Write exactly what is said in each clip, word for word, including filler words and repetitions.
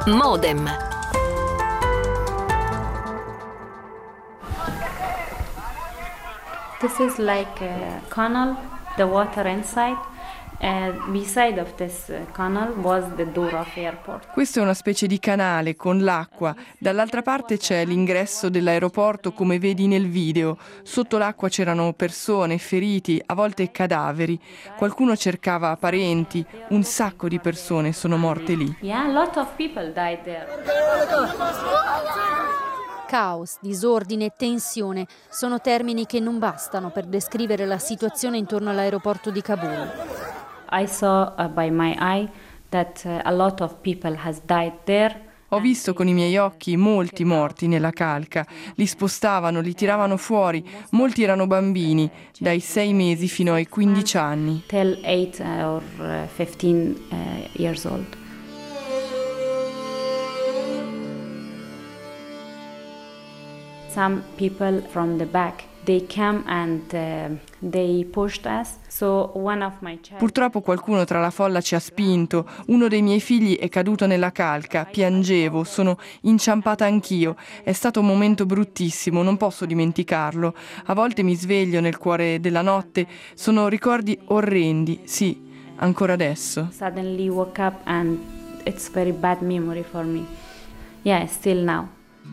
Modem. This is like a canal, the water inside. And beside of this canal was the door of airport. Questo è una specie di canale con l'acqua. Dall'altra parte c'è l'ingresso dell'aeroporto, come vedi nel video. Sotto l'acqua c'erano persone, feriti, a volte cadaveri. Qualcuno cercava parenti. Un sacco di persone sono morte lì. Yeah, a lot of people died there. Caos, disordine e tensione sono termini che non bastano per descrivere la situazione intorno all'aeroporto di Kabul. I saw uh, by my eye that uh, a lot of people has died there. Ho visto con i miei occhi molti morti nella calca. Li spostavano, li tiravano fuori. Molti erano bambini, dai sei mesi fino ai quindici anni. Till eight or fifteen uh, years old. Some people from the back, they came and uh, they pushed us. So one of my child... Purtroppo qualcuno tra la folla ci ha spinto. Uno dei miei figli è caduto nella calca. Piangevo, sono inciampata anch'io. È stato un momento bruttissimo, non posso dimenticarlo. A volte mi sveglio nel cuore della notte. Sono ricordi orrendi, sì, ancora adesso. Suddenly woke up and it's very bad memory for me. Yeah, still now.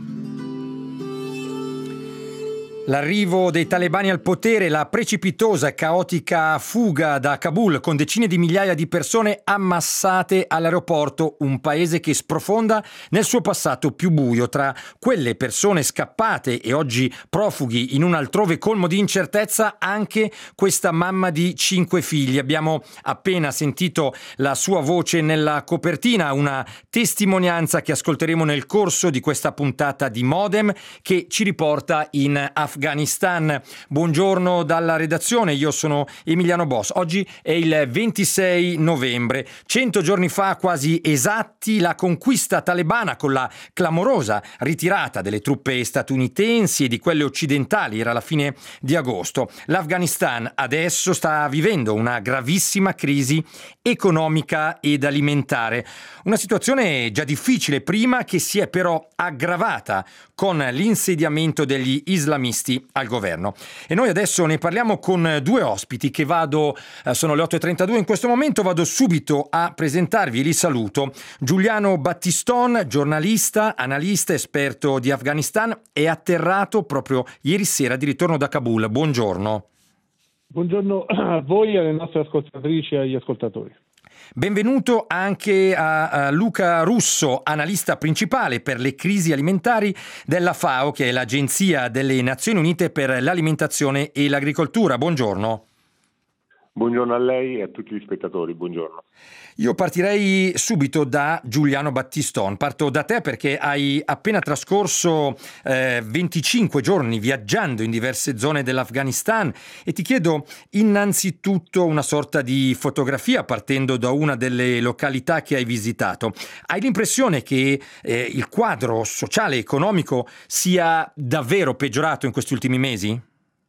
L'arrivo dei talebani al potere, la precipitosa e caotica fuga da Kabul con decine di migliaia di persone ammassate all'aeroporto, un paese che sprofonda nel suo passato più buio. Tra quelle persone scappate e oggi profughi in un altrove colmo di incertezza, anche questa mamma di cinque figli. Abbiamo appena sentito la sua voce nella copertina, una testimonianza che ascolteremo nel corso di questa puntata di Modem che ci riporta in Afghanistan. Afghanistan. Buongiorno dalla redazione, io sono Emiliano Boss. Oggi è il ventisei novembre. Cento giorni fa, quasi esatti, la conquista talebana con la clamorosa ritirata delle truppe statunitensi e di quelle occidentali era la fine di agosto. L'Afghanistan adesso sta vivendo una gravissima crisi economica ed alimentare. Una situazione già difficile prima, che si è però aggravata con l'insediamento degli islamisti al governo. E noi adesso ne parliamo con due ospiti che vado, eh, sono le otto e trentadue in questo momento, vado subito a presentarvi, li saluto. Giuliano Battiston, giornalista, analista, esperto di Afghanistan, è atterrato proprio ieri sera di ritorno da Kabul. Buongiorno. Buongiorno a voi, alle nostre ascoltatrici e agli ascoltatori. Benvenuto anche a, a Luca Russo, analista principale per le crisi alimentari della FAO, che è l'Agenzia delle Nazioni Unite per l'alimentazione e l'agricoltura. Buongiorno. Buongiorno a lei e a tutti gli spettatori, buongiorno. Io partirei subito da Giuliano Battiston. Parto da te perché hai appena trascorso eh, venticinque giorni viaggiando in diverse zone dell'Afghanistan e ti chiedo innanzitutto una sorta di fotografia partendo da una delle località che hai visitato. Hai l'impressione che eh, il quadro sociale e economico sia davvero peggiorato in questi ultimi mesi?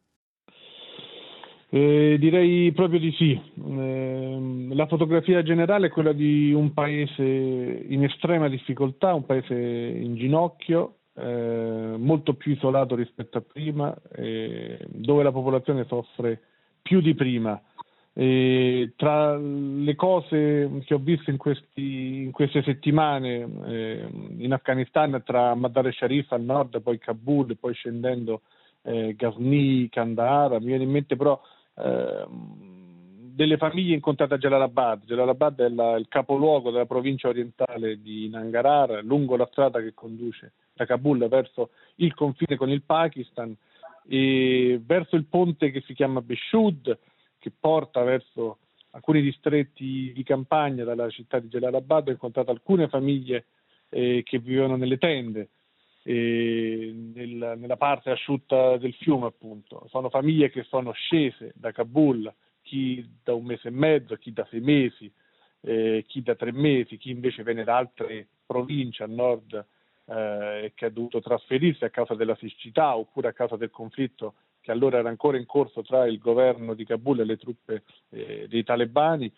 Eh, direi proprio di sì. Eh, la fotografia generale è quella di un paese in estrema difficoltà, un paese in ginocchio, eh, molto più isolato rispetto a prima, eh, dove la popolazione soffre più di prima. E tra le cose che ho visto in, questi, in queste settimane eh, in Afghanistan, tra Mazar-e Sharif al nord, poi Kabul, poi scendendo eh, Ghazni, Kandahar, mi viene in mente però eh, delle famiglie incontrate a Jalalabad. Jalalabad è la, il capoluogo della provincia orientale di Nangarhar, lungo la strada che conduce da Kabul verso il confine con il Pakistan e verso il ponte che si chiama Beshud, che porta verso alcuni distretti di campagna dalla città di Jalalabad. Ho incontrato alcune famiglie eh, che vivevano nelle tende eh, nel, nella parte asciutta del fiume, appunto. Sono famiglie che sono scese da Kabul, chi da un mese e mezzo, chi da sei mesi, eh, chi da tre mesi, chi invece viene da altre province a nord eh, e che ha dovuto trasferirsi a causa della siccità oppure a causa del conflitto che allora era ancora in corso tra il governo di Kabul e le truppe eh, dei talebani.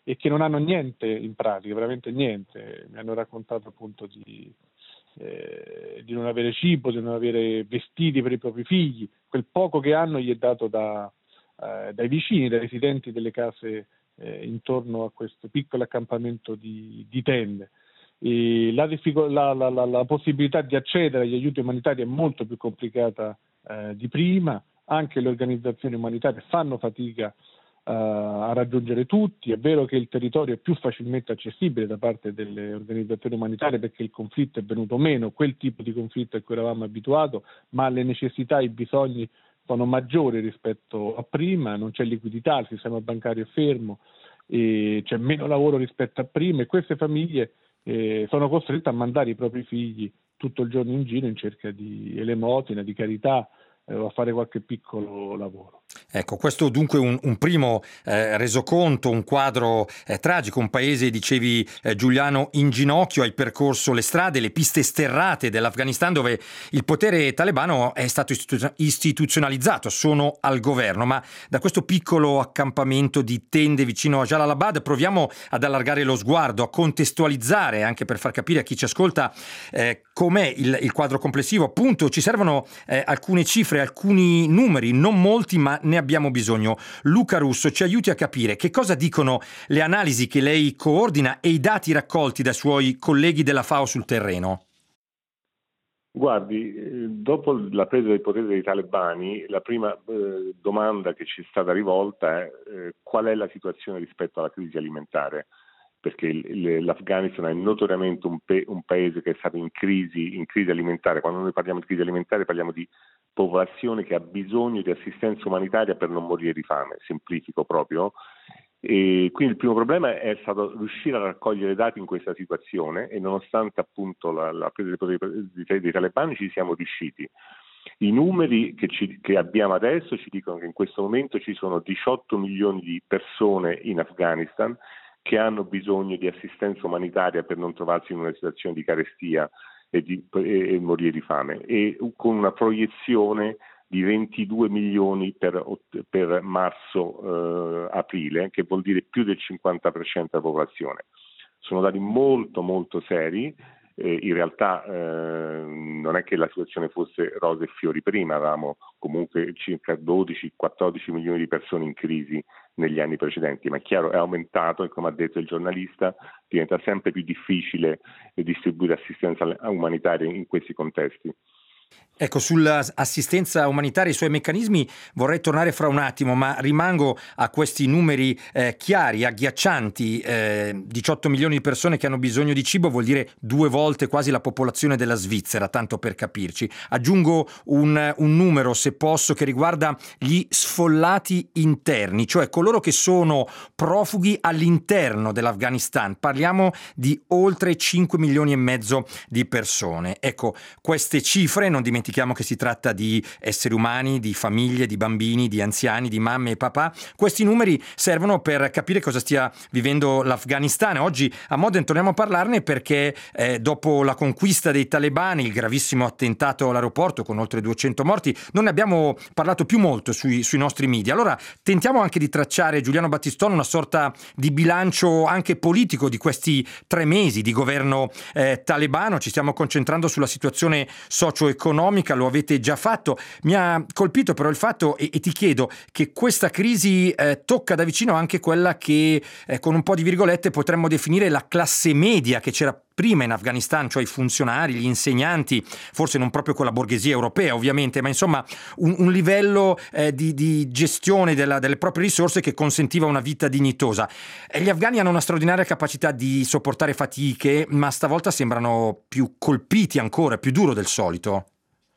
e che non hanno niente in pratica, veramente niente. Mi hanno raccontato appunto di, eh, di non avere cibo, di non avere vestiti per i propri figli, quel poco che hanno gli è dato da, eh, dai vicini, dai residenti delle case eh, intorno a questo piccolo accampamento di, di tende. E la, difficol- la, la, la, la possibilità di accedere agli aiuti umanitari è molto più complicata eh, di prima, anche le organizzazioni umanitarie fanno fatica uh, a raggiungere tutti. È vero che il territorio è più facilmente accessibile da parte delle organizzazioni umanitarie perché il conflitto è venuto meno, quel tipo di conflitto a cui eravamo abituati, ma le necessità e i bisogni sono maggiori rispetto a prima, non c'è liquidità, il sistema bancario è fermo, e c'è meno lavoro rispetto a prima e queste famiglie eh, sono costrette a mandare i propri figli tutto il giorno in giro in cerca di elemosina, di carità, eh, o a fare qualche piccolo lavoro. Ecco, questo dunque un, un primo eh, resoconto, un quadro eh, tragico, un paese, dicevi eh, Giuliano, in ginocchio, hai percorso le strade, le piste sterrate dell'Afghanistan dove il potere talebano è stato istitu- istituzionalizzato, sono al governo, ma da questo piccolo accampamento di tende vicino a Jalalabad proviamo ad allargare lo sguardo, a contestualizzare, anche per far capire a chi ci ascolta eh, com'è il, il quadro complessivo. Appunto, ci servono eh, alcune cifre, alcuni numeri, non molti, ma ne abbiamo bisogno. Luca Russo ci aiuti a capire che cosa dicono le analisi che lei coordina e i dati raccolti dai suoi colleghi della FAO sul terreno. Guardi, dopo la presa del potere dei talebani, la prima eh, domanda che ci è stata rivolta è eh, qual è la situazione rispetto alla crisi alimentare, perché il, il, l'Afghanistan è notoriamente un, pe- un paese che è stato in crisi, in crisi alimentare. Quando noi parliamo di crisi alimentare parliamo di popolazione che ha bisogno di assistenza umanitaria per non morire di fame, semplifico proprio. E quindi il primo problema è stato riuscire a raccogliere dati in questa situazione e nonostante appunto la, la presa del potere dei, dei talebani ci siamo riusciti. I numeri che, ci, che abbiamo adesso ci dicono che in questo momento ci sono diciotto milioni di persone in Afghanistan che hanno bisogno di assistenza umanitaria per non trovarsi in una situazione di carestia e, di, e, e morire di fame, e con una proiezione di ventidue milioni per, per marzo-aprile, eh, che vuol dire più del cinquanta per cento della popolazione. Sono dati molto molto seri. Eh, in realtà eh, non è che la situazione fosse rose e fiori prima, avevamo comunque circa dodici quattordici milioni di persone in crisi negli anni precedenti, ma è chiaro, è aumentato e come ha detto il giornalista diventa sempre più difficile distribuire assistenza umanitaria in questi contesti. Ecco, sull'assistenza umanitaria e i suoi meccanismi vorrei tornare fra un attimo, ma rimango a questi numeri eh, chiari, agghiaccianti. Eh, diciotto milioni di persone che hanno bisogno di cibo vuol dire due volte quasi la popolazione della Svizzera, tanto per capirci. Aggiungo un, un numero, se posso, che riguarda gli sfollati interni, cioè coloro che sono profughi all'interno dell'Afghanistan. Parliamo di oltre cinque milioni e mezzo di persone. Ecco, queste cifre, non dimentichiamo che si tratta di esseri umani, di famiglie, di bambini, di anziani, di mamme e papà. Questi numeri servono per capire cosa stia vivendo l'Afghanistan. Oggi a Modena torniamo a parlarne perché eh, dopo la conquista dei talebani, il gravissimo attentato all'aeroporto con oltre duecento morti, non ne abbiamo parlato più molto sui, sui nostri media. Allora tentiamo anche di tracciare, Giuliano Battistone, una sorta di bilancio anche politico di questi tre mesi di governo eh, talebano. Ci stiamo concentrando sulla situazione socio-economica, lo avete già fatto. Mi ha colpito però il fatto, e, e ti chiedo, che questa crisi eh, tocca da vicino anche quella che eh, con un po' di virgolette potremmo definire la classe media che c'era prima in Afghanistan, cioè i funzionari, gli insegnanti, forse non proprio con la borghesia europea ovviamente, ma insomma un, un livello eh, di, di gestione della, delle proprie risorse che consentiva una vita dignitosa. E gli afghani hanno una straordinaria capacità di sopportare fatiche, ma stavolta sembrano più colpiti ancora, più duro del solito.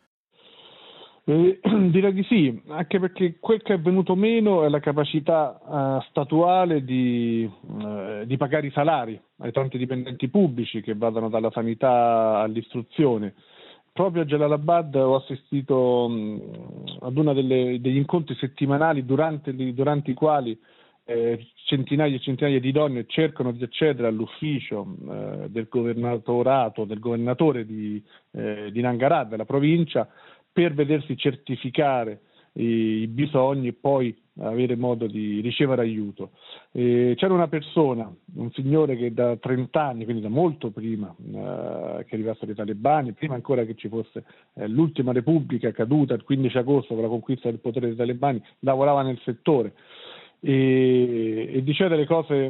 Eh, direi di sì, anche perché quel che è venuto meno è la capacità uh, statuale di, uh, di pagare i salari ai tanti dipendenti pubblici che vadano dalla sanità all'istruzione. Proprio a Jalalabad ho assistito um, ad uno degli incontri settimanali durante, durante i quali eh, centinaia e centinaia di donne cercano di accedere all'ufficio eh, del governatorato, del governatore di, eh, di Nangarhar, della provincia, per vedersi certificare i, i bisogni e poi avere modo di ricevere aiuto. E c'era una persona, un signore che da trenta anni, quindi da molto prima eh, che arrivassero i talebani, prima ancora che ci fosse eh, l'ultima repubblica caduta il quindici agosto con la conquista del potere dei talebani, lavorava nel settore e, e diceva delle cose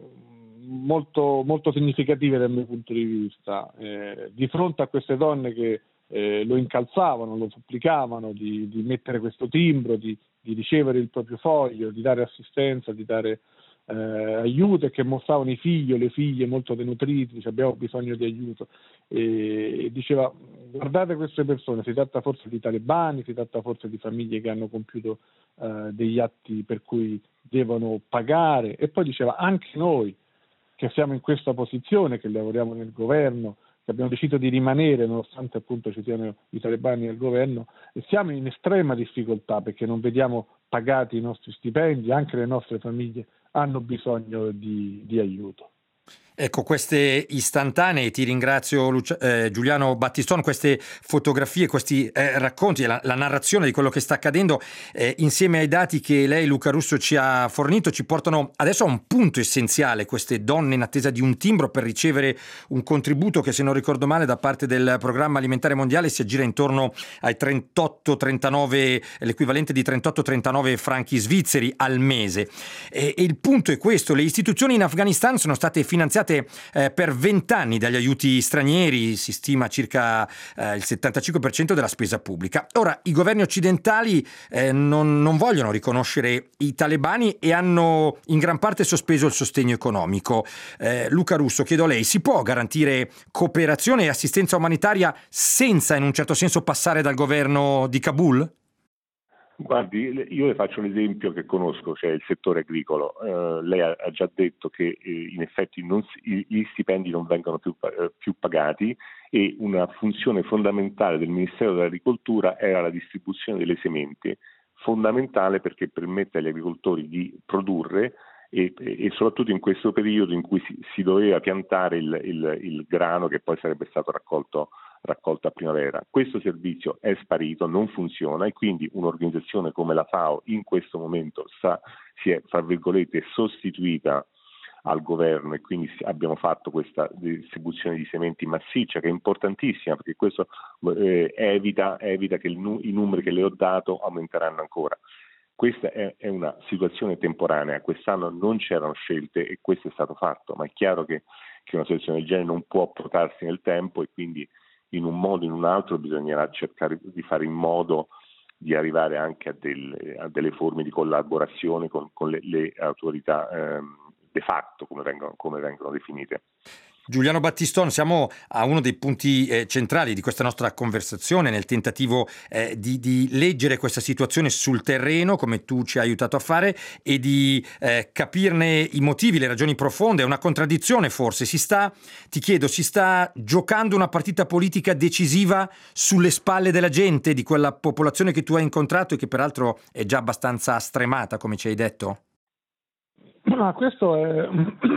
molto, molto significative dal mio punto di vista. Eh, di fronte a queste donne che eh, lo incalzavano, lo supplicavano di, di mettere questo timbro, di di ricevere il proprio foglio, di dare assistenza, di dare eh, aiuto, e che mostravano i figli o le figlie molto denutriti, abbiamo bisogno di aiuto. E, e diceva: guardate queste persone, si tratta forse di talebani, si tratta forse di famiglie che hanno compiuto eh, degli atti per cui devono pagare. E poi diceva: anche noi che siamo in questa posizione, che lavoriamo nel governo, che abbiamo deciso di rimanere nonostante appunto ci siano i talebani al governo, e siamo in estrema difficoltà perché non vediamo pagati i nostri stipendi, anche le nostre famiglie hanno bisogno di, di aiuto. Ecco, queste istantanee, ti ringrazio Lucia, eh, Giuliano Battistone, queste fotografie, questi eh, racconti, la, la narrazione di quello che sta accadendo, eh, insieme ai dati che lei, Luca Russo, ci ha fornito, ci portano adesso a un punto essenziale: queste donne in attesa di un timbro per ricevere un contributo che, se non ricordo male, da parte del Programma Alimentare Mondiale si aggira intorno ai trentotto trentanove, l'equivalente di trentotto trentanove franchi svizzeri al mese. E, e il punto è questo: le istituzioni in Afghanistan sono state finanziate Eh, per vent'anni dagli aiuti stranieri, si stima circa eh, il settantacinque per cento della spesa pubblica. Ora, i governi occidentali eh, non, non vogliono riconoscere i talebani e hanno in gran parte sospeso il sostegno economico. Eh, Luca Russo, chiedo a lei, si può garantire cooperazione e assistenza umanitaria senza, in un certo senso, passare dal governo di Kabul? Guardi, io le faccio un esempio che conosco, cioè il settore agricolo. Eh, lei ha, ha già detto che eh, in effetti non si, gli stipendi non vengono più, eh, più pagati, e una funzione fondamentale del Ministero dell'Agricoltura era la distribuzione delle sementi, fondamentale perché permette agli agricoltori di produrre e, e soprattutto in questo periodo in cui si, si doveva piantare il, il, il grano che poi sarebbe stato raccolto raccolta a primavera. Questo servizio è sparito, non funziona, e quindi un'organizzazione come la FAO in questo momento sta, si è, fra virgolette, sostituita al governo, e quindi abbiamo fatto questa distribuzione di sementi massiccia, che è importantissima, perché questo eh, evita, evita che il, i numeri che le ho dato aumenteranno ancora. Questa è, è una situazione temporanea, quest'anno non c'erano scelte e questo è stato fatto, ma è chiaro che, che una situazione del genere non può protrarsi nel tempo, e quindi in un modo o in un altro bisognerà cercare di fare in modo di arrivare anche a, del, a delle forme di collaborazione con, con le, le autorità ehm, de facto, come vengono, come vengono definite. Giuliano Battistone, siamo a uno dei punti eh, centrali di questa nostra conversazione, nel tentativo eh, di, di leggere questa situazione sul terreno, come tu ci hai aiutato a fare, e di eh, capirne i motivi, le ragioni profonde. È una contraddizione forse, si sta, ti chiedo, si sta giocando una partita politica decisiva sulle spalle della gente, di quella popolazione che tu hai incontrato e che peraltro è già abbastanza stremata, come ci hai detto? Ma questo è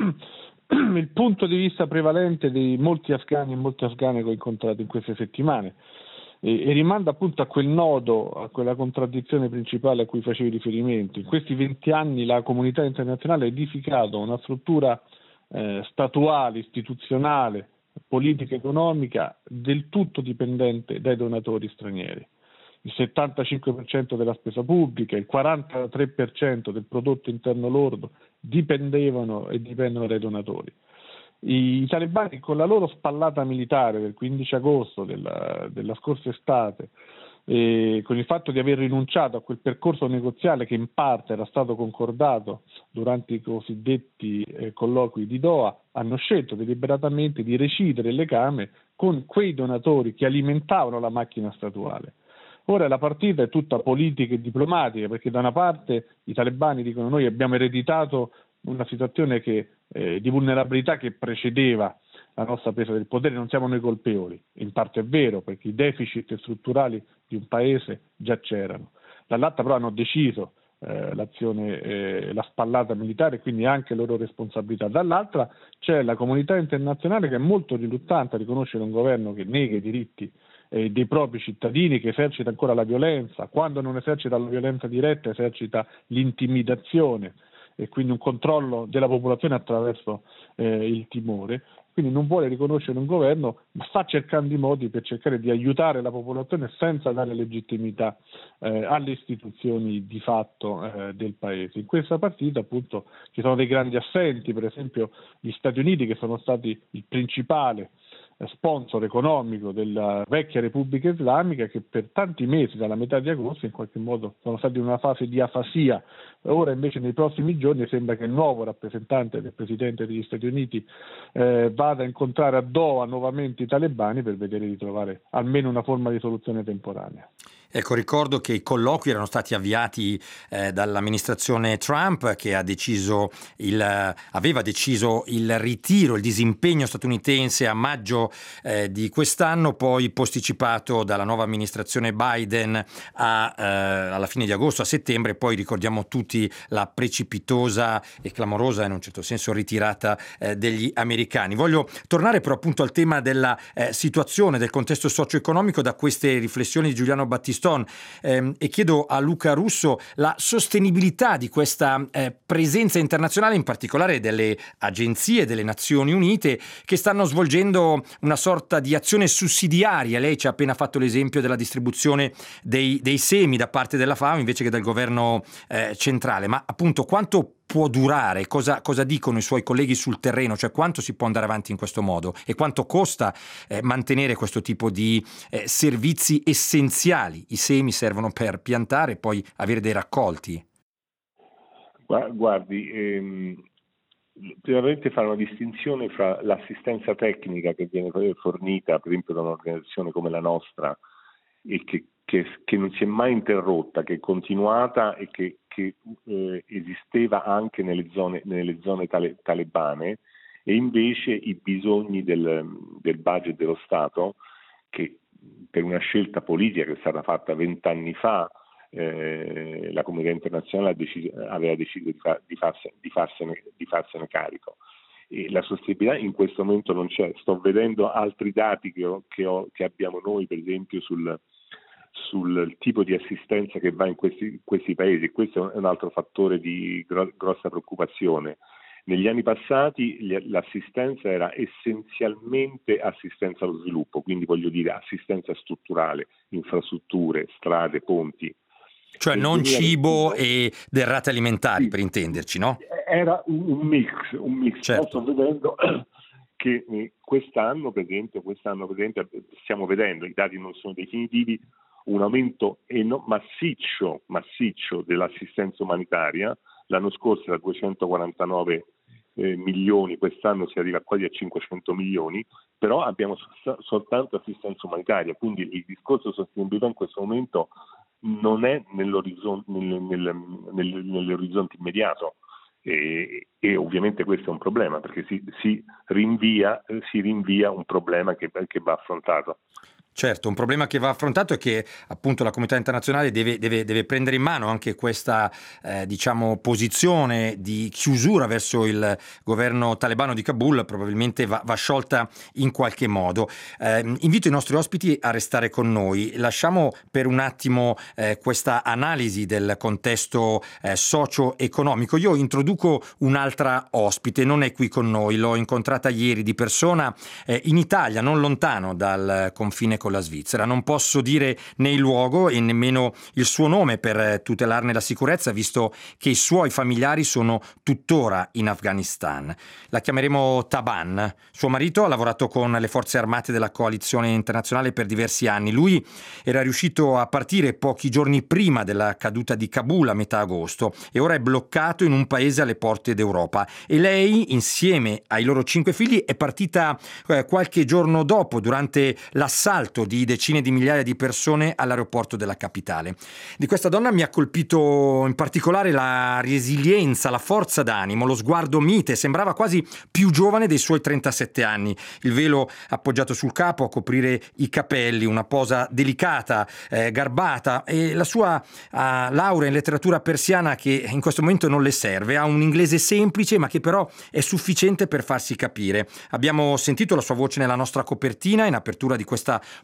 il punto di vista prevalente di molti afghani e molte afghane che ho incontrato in queste settimane, e, e rimanda appunto a quel nodo, a quella contraddizione principale a cui facevi riferimento. In questi venti anni la comunità internazionale ha edificato una struttura eh, statuale, istituzionale, politica, economica del tutto dipendente dai donatori stranieri. Il settantacinque per cento della spesa pubblica, il quarantatré per cento del prodotto interno lordo dipendevano e dipendono dai donatori. I, i talebani, con la loro spallata militare del quindici agosto della, della scorsa estate, e con il fatto di aver rinunciato a quel percorso negoziale che in parte era stato concordato durante i cosiddetti eh, colloqui di Doha, hanno scelto deliberatamente di recidere le legame con quei donatori che alimentavano la macchina statuale. Ora la partita è tutta politica e diplomatica, perché da una parte i talebani dicono: noi abbiamo ereditato una situazione che, eh, di vulnerabilità che precedeva la nostra presa del potere, non siamo noi colpevoli. In parte è vero, perché i deficit strutturali di un paese già c'erano. Dall'altra però hanno deciso eh, l'azione, eh, la spallata militare, quindi anche loro responsabilità. Dall'altra c'è la comunità internazionale che è molto riluttante a riconoscere un governo che nega i diritti eh, dei propri cittadini, che esercita ancora la violenza, quando non esercita la violenza diretta esercita l'intimidazione e quindi un controllo della popolazione attraverso eh, il timore. Quindi non vuole riconoscere un governo, ma sta cercando i modi per cercare di aiutare la popolazione senza dare legittimità eh, alle istituzioni di fatto eh, del paese. In questa partita appunto ci sono dei grandi assenti, per esempio gli Stati Uniti, che sono stati il principale sponsor economico della vecchia Repubblica Islamica, che per tanti mesi, dalla metà di agosto, in qualche modo sono stati in una fase di afasia. Ora invece nei prossimi giorni sembra che il nuovo rappresentante del Presidente degli Stati Uniti eh, vada a incontrare a Doha nuovamente i talebani per vedere di trovare almeno una forma di soluzione temporanea. Ecco, ricordo che i colloqui erano stati avviati eh, dall'amministrazione Trump, che ha deciso il, aveva deciso il ritiro, il disimpegno statunitense a maggio eh, di quest'anno, poi posticipato dalla nuova amministrazione Biden a, eh, alla fine di agosto, a settembre, poi ricordiamo tutti la precipitosa e clamorosa, in un certo senso, ritirata eh, degli americani. Voglio tornare però appunto al tema della eh, situazione, del contesto socio-economico, da queste riflessioni di Giuliano Battistoni. Eh, e chiedo a Luca Russo la sostenibilità di questa eh, presenza internazionale, in particolare delle agenzie delle Nazioni Unite, che stanno svolgendo una sorta di azione sussidiaria. Lei ci ha appena fatto l'esempio della distribuzione dei, dei semi da parte della FAO invece che del governo eh, centrale, ma appunto quanto può durare? Cosa, cosa dicono i suoi colleghi sul terreno? Cioè quanto si può andare avanti in questo modo e quanto costa eh, mantenere questo tipo di eh, servizi essenziali? I semi servono per piantare e poi avere dei raccolti. Guardi, ehm, veramente fare una distinzione fra l'assistenza tecnica che viene fornita per esempio da un'organizzazione come la nostra e che, che, che non si è mai interrotta, che è continuata e che che eh, esisteva anche nelle zone, nelle zone tale, talebane, e invece i bisogni del, del budget dello Stato, che per una scelta politica che è stata fatta vent'anni fa, eh, la comunità internazionale ha deciso, aveva deciso di, fa, di, farsene, di, farsene, di farsene carico. E la sostenibilità in questo momento non c'è. Sto vedendo altri dati che, ho, che, ho, che abbiamo noi, per esempio, sul sul tipo di assistenza che va in questi, questi paesi. Questo è un altro fattore di gro- grossa preoccupazione. Negli anni passati l'assistenza era essenzialmente assistenza allo sviluppo, quindi voglio dire assistenza strutturale, infrastrutture, strade, ponti. Cioè Nel non cibo duemilaventidue e derrate alimentari, sì, per intenderci, no? Era un, un mix, un mix. Certo. Sto vedendo che quest'anno, per esempio, quest'anno per esempio, stiamo vedendo, i dati non sono definitivi, un aumento eno- massiccio, massiccio dell'assistenza umanitaria. L'anno scorso era duecentoquarantanove eh, milioni, quest'anno si arriva quasi a cinquecento milioni, però abbiamo sol- soltanto assistenza umanitaria, quindi il discorso sostenibilità in questo momento non è nell'orizzonte, nel, nel, nel, nell'orizzonte immediato. E, e ovviamente questo è un problema, perché si, si rinvia si rinvia un problema che, che va affrontato. Certo, un problema che va affrontato e che appunto la comunità internazionale deve, deve, deve prendere in mano anche questa eh, diciamo posizione di chiusura verso il governo talebano di Kabul, probabilmente va, va sciolta in qualche modo. Eh, invito i nostri ospiti a restare con noi. Lasciamo per un attimo eh, questa analisi del contesto eh, socio-economico. Io introduco un'altra ospite, non è qui con noi, l'ho incontrata ieri di persona eh, in Italia, non lontano dal confine con la Svizzera. Non posso dire né il luogo e nemmeno il suo nome per tutelarne la sicurezza, visto che i suoi familiari sono tuttora in Afghanistan. La chiameremo Taban. Suo marito ha lavorato con le forze armate della coalizione internazionale per diversi anni. Lui era riuscito a partire pochi giorni prima della caduta di Kabul a metà agosto e ora è bloccato in un paese alle porte d'Europa. E lei, insieme ai loro cinque figli, è partita eh, qualche giorno dopo, durante l'assalto di decine di migliaia di persone all'aeroporto della capitale. Di questa donna mi ha colpito in particolare la resilienza, la forza d'animo, lo sguardo mite, sembrava quasi più giovane dei suoi trentasette anni, il velo appoggiato sul capo a coprire i capelli, una posa delicata, eh, garbata, e la sua uh, laurea in letteratura persiana che in questo momento non le serve, ha un inglese semplice ma che però è sufficiente per farsi capire. Abbiamo sentito la sua voce nella nostra copertina in apertura di questa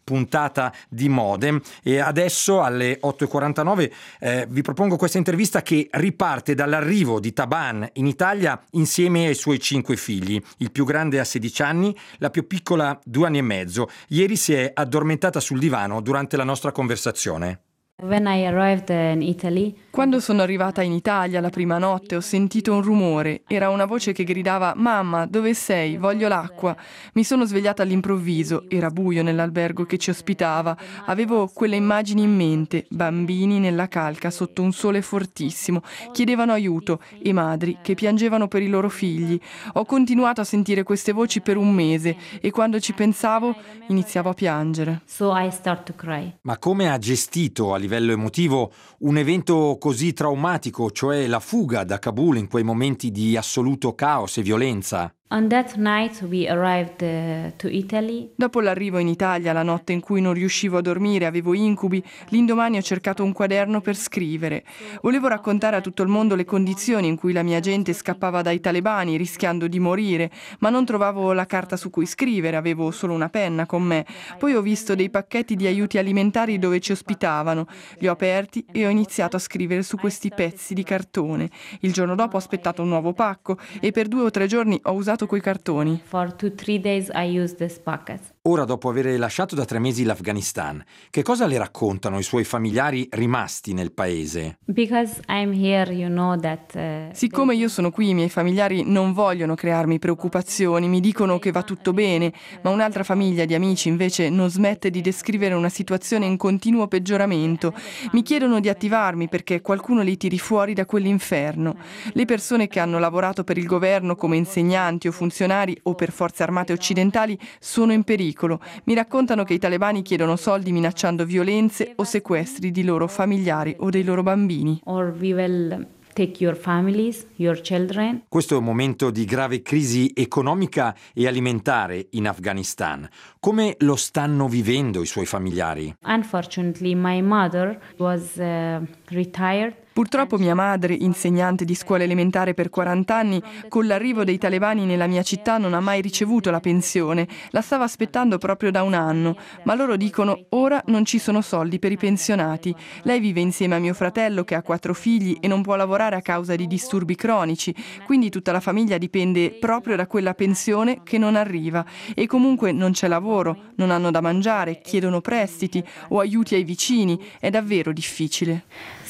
puntata di Mode. E adesso alle otto e quarantanove eh, vi propongo questa intervista che riparte dall'arrivo di Taban in Italia insieme ai suoi cinque figli. Il più grande ha sedici anni, la più piccola due anni e mezzo. Ieri si è addormentata sul divano durante la nostra conversazione. When I arrived in Italy, Quando sono arrivata in Italia la prima notte ho sentito un rumore. Era una voce che gridava: «Mamma, dove sei? Voglio l'acqua». Mi sono svegliata all'improvviso. Era buio nell'albergo che ci ospitava. Avevo quelle immagini in mente: bambini nella calca sotto un sole fortissimo. Chiedevano aiuto e madri che piangevano per i loro figli. Ho continuato a sentire queste voci per un mese e quando ci pensavo iniziavo a piangere. so I start to cry. Ma come ha gestito a livello emotivo un evento così traumatico, cioè la fuga da Kabul in quei momenti di assoluto caos e violenza? On that night we arrived uh, to Italy. Dopo l'arrivo in Italia, la notte in cui non riuscivo a dormire, avevo incubi, l'indomani ho cercato un quaderno per scrivere. Volevo raccontare a tutto il mondo le condizioni in cui la mia gente scappava dai talebani rischiando di morire, ma non trovavo la carta su cui scrivere, avevo solo una penna con me. Poi ho visto dei pacchetti di aiuti alimentari dove ci ospitavano. Li ho aperti e ho iniziato a scrivere su questi pezzi di cartone. Il giorno dopo ho aspettato un nuovo pacco e per due o tre giorni ho usato quei cartoni. For two, three days I used this pocket. Ora, dopo aver lasciato da tre mesi l'Afghanistan, che cosa le raccontano i suoi familiari rimasti nel paese? Because I'm here, you know that. Uh, Siccome io sono qui, i miei familiari non vogliono crearmi preoccupazioni, mi dicono che va tutto bene, ma un'altra famiglia di amici invece non smette di descrivere una situazione in continuo peggioramento. Mi chiedono di attivarmi perché qualcuno li tiri fuori da quell'inferno. Le persone che hanno lavorato per il governo come insegnanti o funzionari o per forze armate occidentali sono in pericolo. Mi raccontano che i talebani chiedono soldi minacciando violenze o sequestri di loro familiari o dei loro bambini. or we will take your families, your children. Questo è un momento di grave crisi economica e alimentare in Afghanistan. Come lo stanno vivendo i suoi familiari? Unfortunately, my mother was uh, retired. Purtroppo mia madre, insegnante di scuola elementare per quaranta anni, con l'arrivo dei talebani nella mia città non ha mai ricevuto la pensione. La stava aspettando proprio da un anno, ma loro dicono ora non ci sono soldi per i pensionati. Lei vive insieme a mio fratello che ha quattro figli e non può lavorare a causa di disturbi cronici, quindi tutta la famiglia dipende proprio da quella pensione che non arriva. E comunque non c'è lavoro, non hanno da mangiare, chiedono prestiti o aiuti ai vicini. È davvero difficile.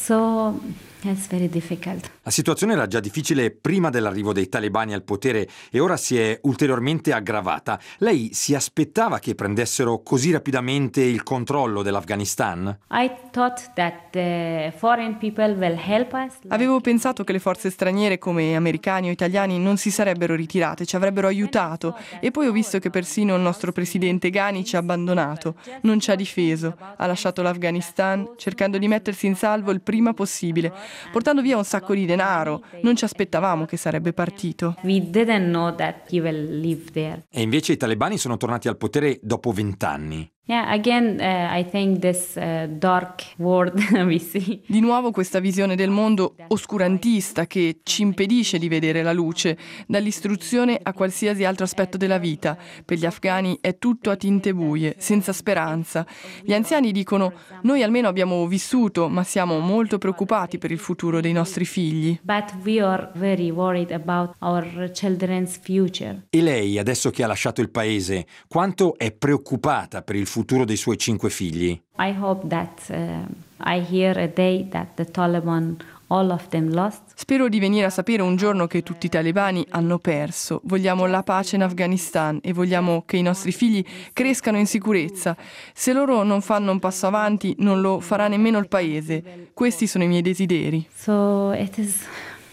So it's very difficult. La situazione era già difficile prima dell'arrivo dei talebani al potere e ora si è ulteriormente aggravata. Lei si aspettava che prendessero così rapidamente il controllo dell'Afghanistan? I thought that the foreign people will help us. Avevo pensato che le forze straniere come americani o italiani non si sarebbero ritirate, ci avrebbero aiutato e poi ho visto che persino il nostro presidente Ghani ci ha abbandonato, non ci ha difeso, ha lasciato l'Afghanistan cercando di mettersi in salvo il prima possibile, portando via un sacco di denaro. Non ci aspettavamo che sarebbe partito. We didn't know that he will live there. E invece i talebani sono tornati al potere dopo vent'anni. Yeah, again, uh, I think this uh, dark world we see. Di nuovo questa visione del mondo oscurantista che ci impedisce di vedere la luce, dall'istruzione a qualsiasi altro aspetto della vita. Per gli afghani è tutto a tinte buie, senza speranza. Gli anziani dicono: noi almeno abbiamo vissuto, ma siamo molto preoccupati per il futuro dei nostri figli. But we are very worried about our children's future. E lei, adesso che ha lasciato il paese, quanto è preoccupata per il futuro dei suoi cinque figli? I hope that uh, I hear a day that the Taliban, all of them lost. Spero di venire a sapere un giorno che tutti i talebani hanno perso. Vogliamo la pace in Afghanistan e vogliamo che i nostri figli crescano in sicurezza. Se loro non fanno un passo avanti, non lo farà nemmeno il paese. Questi sono i miei desideri. So it is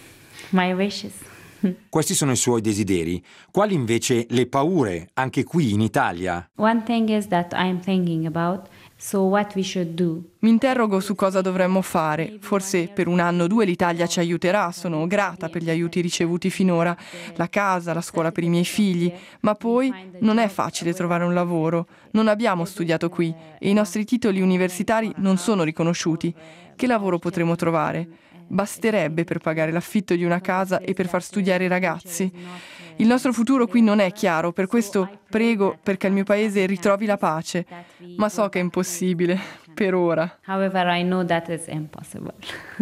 my wishes. Questi sono i suoi desideri. Quali invece le paure, anche qui in Italia? One thing is that I'm thinking about, so what we should do. Mi interrogo su cosa dovremmo fare. Forse per un anno o due l'Italia ci aiuterà, sono grata per gli aiuti ricevuti finora, la casa, la scuola per i miei figli, ma poi non è facile trovare un lavoro. Non abbiamo studiato qui e i nostri titoli universitari non sono riconosciuti. Che lavoro potremo trovare? basterebbe per pagare l'affitto di una casa e per far studiare i ragazzi. Il nostro futuro qui non è chiaro, per questo prego perché il mio paese ritrovi la pace, ma so che è impossibile, per ora. However, I know that is impossible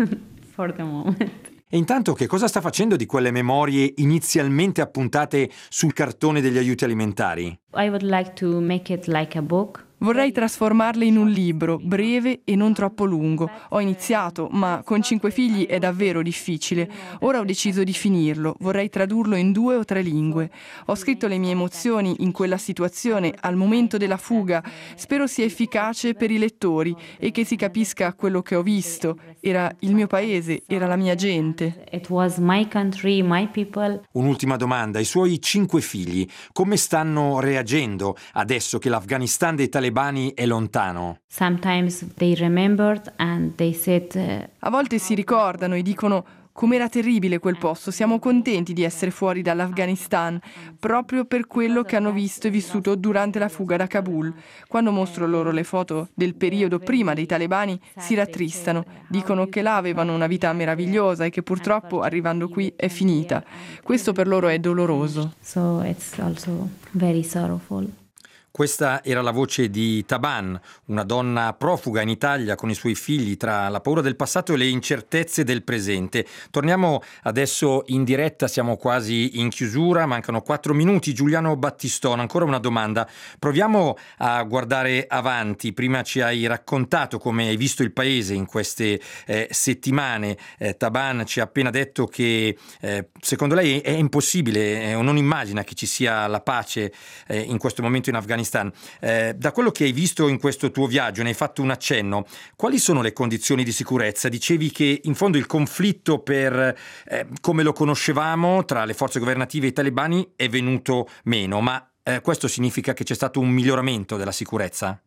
for the moment. E intanto che cosa sta facendo di quelle memorie inizialmente appuntate sul cartone degli aiuti alimentari? I would like to make it like a book. Vorrei trasformarle in un libro, breve e non troppo lungo. Ho iniziato, ma con cinque figli è davvero difficile. Ora ho deciso di finirlo, vorrei tradurlo in due o tre lingue. Ho scritto le mie emozioni in quella situazione, al momento della fuga. Spero sia efficace per i lettori e che si capisca quello che ho visto. Era il mio paese, era la mia gente. It was my country, my people. Un'ultima domanda, i suoi cinque figli come stanno reagendo adesso che l'Afghanistan dei talebani è lontano? Sometimes they remembered and they said uh, A volte si ricordano e dicono: com'era terribile quel posto, siamo contenti di essere fuori dall'Afghanistan, proprio per quello che hanno visto e vissuto durante la fuga da Kabul. Quando mostro loro le foto del periodo prima dei talebani, si rattristano, dicono che là avevano una vita meravigliosa e che purtroppo arrivando qui è finita. Questo per loro è doloroso. So it's also very sorrowful. Questa era la voce di Taban, una donna profuga in Italia con i suoi figli tra la paura del passato e le incertezze del presente. Torniamo adesso in diretta, siamo quasi in chiusura, mancano quattro minuti. Giuliano Battistone, ancora una domanda. Proviamo a guardare avanti. Prima ci hai raccontato come hai visto il paese in queste eh, settimane. Eh, Taban ci ha appena detto che eh, secondo lei è impossibile, eh, non immagina che ci sia la pace eh, in questo momento in Afghanistan. Eh, da quello che hai visto in questo tuo viaggio, ne hai fatto un accenno, quali sono le condizioni di sicurezza? Dicevi che in fondo il conflitto per eh, come lo conoscevamo tra le forze governative e i talebani è venuto meno, ma eh, questo significa che c'è stato un miglioramento della sicurezza?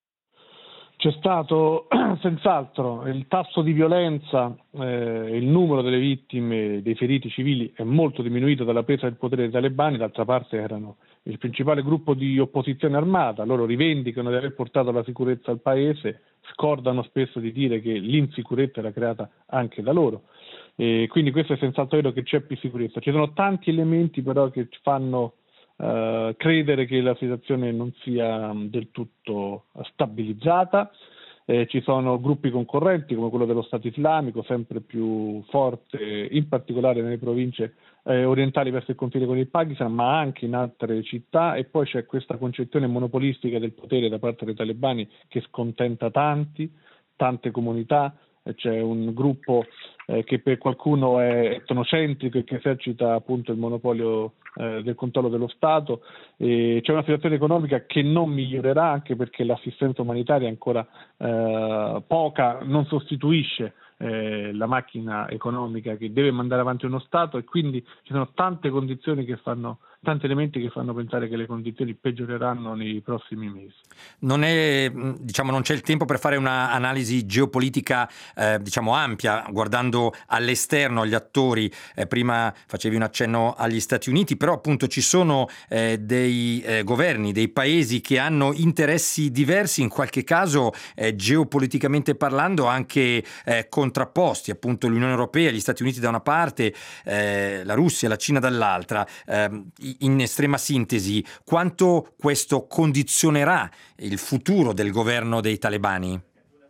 C'è stato senz'altro il tasso di violenza, eh, il numero delle vittime, dei feriti civili è molto diminuito dalla presa del potere dei talebani, d'altra parte erano il principale gruppo di opposizione armata, loro rivendicano di aver portato la sicurezza al paese, scordano spesso di dire che l'insicurezza era creata anche da loro, e quindi questo è senz'altro vero che c'è più sicurezza. Ci sono tanti elementi però che fanno Uh, credere che la situazione non sia del tutto stabilizzata, eh, ci sono gruppi concorrenti come quello dello Stato Islamico sempre più forte, in particolare nelle province eh, orientali verso il confine con il Pakistan, ma anche in altre città, e poi c'è questa concezione monopolistica del potere da parte dei talebani che scontenta tanti, tante comunità. C'è un gruppo eh, che per qualcuno è etnocentrico e che esercita appunto il monopolio eh, del controllo dello Stato, e c'è una situazione economica che non migliorerà anche perché l'assistenza umanitaria è ancora eh, poca, non sostituisce eh, la macchina economica che deve mandare avanti uno Stato, e quindi ci sono tante condizioni che fanno tanti elementi che fanno pensare che le condizioni peggioreranno nei prossimi mesi. Non è, diciamo, non c'è il tempo per fare un'analisi geopolitica eh, diciamo ampia, guardando all'esterno, agli attori. Eh, prima facevi un accenno agli Stati Uniti, però appunto ci sono eh, dei eh, governi, dei paesi che hanno interessi diversi, in qualche caso eh, geopoliticamente parlando anche eh, contrapposti, appunto l'Unione Europea, gli Stati Uniti da una parte, eh, la Russia, la Cina dall'altra. Eh, in estrema sintesi, quanto questo condizionerà il futuro del governo dei talebani?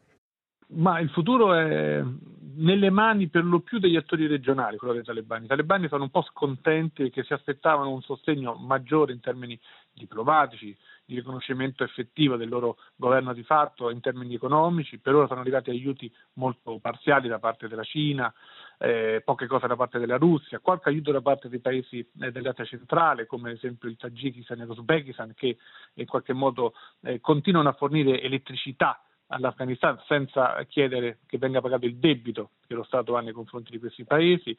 Ma il futuro è nelle mani per lo più degli attori regionali, quello dei talebani. I talebani sono un po' scontenti che si aspettavano un sostegno maggiore in termini diplomatici, di riconoscimento effettivo del loro governo di fatto in termini economici. Per ora sono arrivati aiuti molto parziali da parte della Cina, eh, poche cose da parte della Russia, qualche aiuto da parte dei paesi eh, dell'Asia centrale, come ad esempio il Tagikistan e l'Uzbekistan, che in qualche modo eh, continuano a fornire elettricità all'Afghanistan senza chiedere che venga pagato il debito che lo Stato ha nei confronti di questi paesi.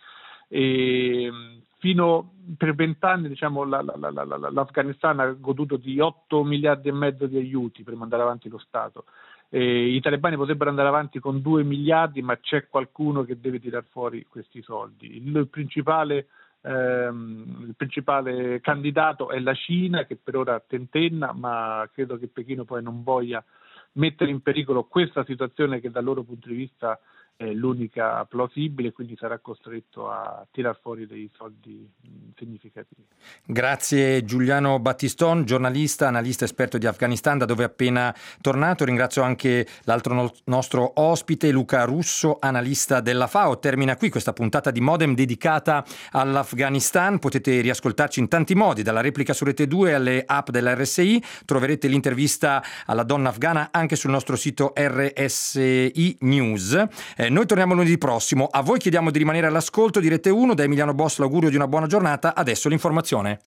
E fino per vent'anni diciamo, la, la, la, la, l'Afghanistan ha goduto di otto miliardi e mezzo di aiuti per mandare avanti lo Stato. E i talebani potrebbero andare avanti con due miliardi, ma c'è qualcuno che deve tirar fuori questi soldi. Il principale, ehm, il principale candidato è la Cina, che per ora tentenna, ma credo che Pechino poi non voglia mettere in pericolo questa situazione che dal loro punto di vista è l'unica plausibile, quindi sarà costretto a tirar fuori dei soldi significativi. Grazie Giuliano Battiston, giornalista, analista esperto di Afghanistan, da dove è appena tornato. Ringrazio anche l'altro no- nostro ospite, Luca Russo, analista della FAO. Termina qui questa puntata di Modem dedicata all'Afghanistan. Potete riascoltarci in tanti modi, dalla replica su Rete due alle app della R S I. Troverete l'intervista alla donna afghana anche sul nostro sito R S I News. Eh, noi torniamo lunedì prossimo. A voi chiediamo di rimanere all'ascolto di Rete uno. Da Emiliano Boss l'augurio di una buona giornata. Adesso l'informazione.